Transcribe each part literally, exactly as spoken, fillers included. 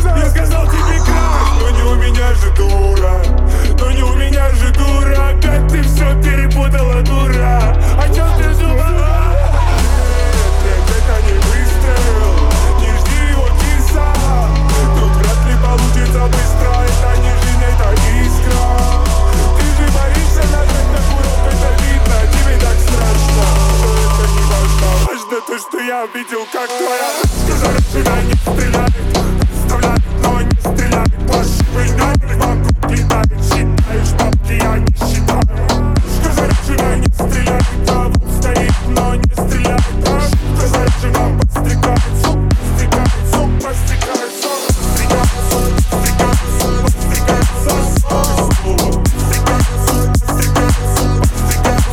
сказал? Я сказал тебе краш, но не у меня же дура. Но не у меня же дура. Опять ты все перепутала, дура. О чем ты думала? Нет, нет, это не выстрел. Не жди его киса. Тут вряд ли получится быстро. Это не жизнь, это искра. Ты же боишься нажать на курок, это видно. Тебе так страшно, что это не важно. Важно то, что я видел, как твоя сказала, тебя не стреляет. Оставляет, но не стреляет. Пошивы не вокруг летает. Считаешь бабки, я не считаю. Сказали, тебя не стреляет. А вот стоит, но не стреляет. Сказали, тебя подстригает. Суп подстригает, суп подстригает. Суп подстригает, суп подстригает. Суп подстригает, суп подстригает. Суп подстригает, суп подстригает.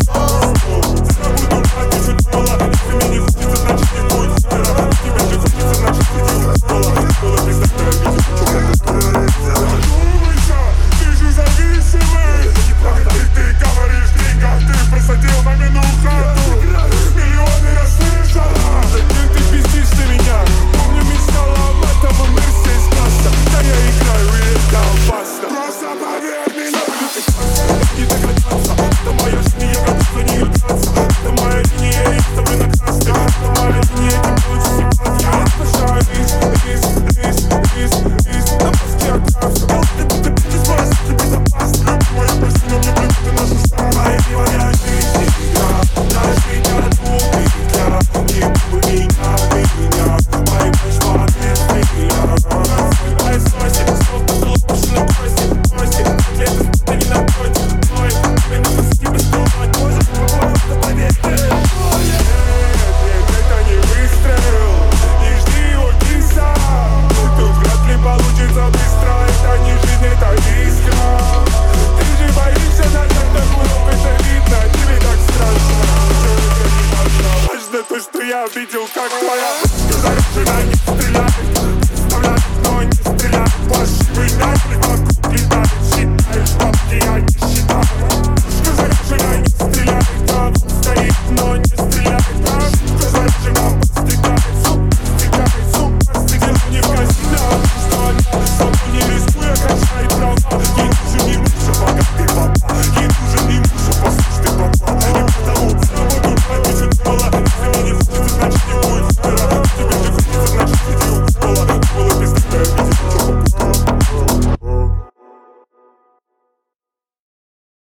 Забуду, напишу пола. Если мне не хочется, значит не будет скоро. Тебе же хочется, значит сидеть за пола. Школа, представь, что я видел, что это думайся, ты же зависимый. И ты говоришь, Дрика, ты просадил мамину хату. Миллионы я слышала. Зачем ты пиздишь на меня? Помню, мечтала об этом, и Мерси из класса. Да я играю, и это опасно. Просто поверь мне, не догадаться. Это моя жизнь, я готов не играться. Это моя линия, я ставлю на красный. Это моя линия, не получится сипать. Я отпущаю рис, рис, рис, рис, рис. На мозге отрався. Ты будто пиздец, вас, ты безопасно. Моя песня, мне блин, ты наша самая. Моя жизнь, игра, даже я двух я. Не буду меня, меня. Мои пошла без меня. Моя совесть, это снова потолок, пошли на кости, кости. Лето, ты не напротив, ой. Я не мозги бастовать, может, просто поверь. Нет, нет, это не выстрел. Не жди его киса. Тут вряд ли получится быстро. Это не жизнь, это искра. Ты же боишься нажать на курок, это видно. Тебе так страшно, что это не важно. Важно то, что я видел, как твоя сказала, жена не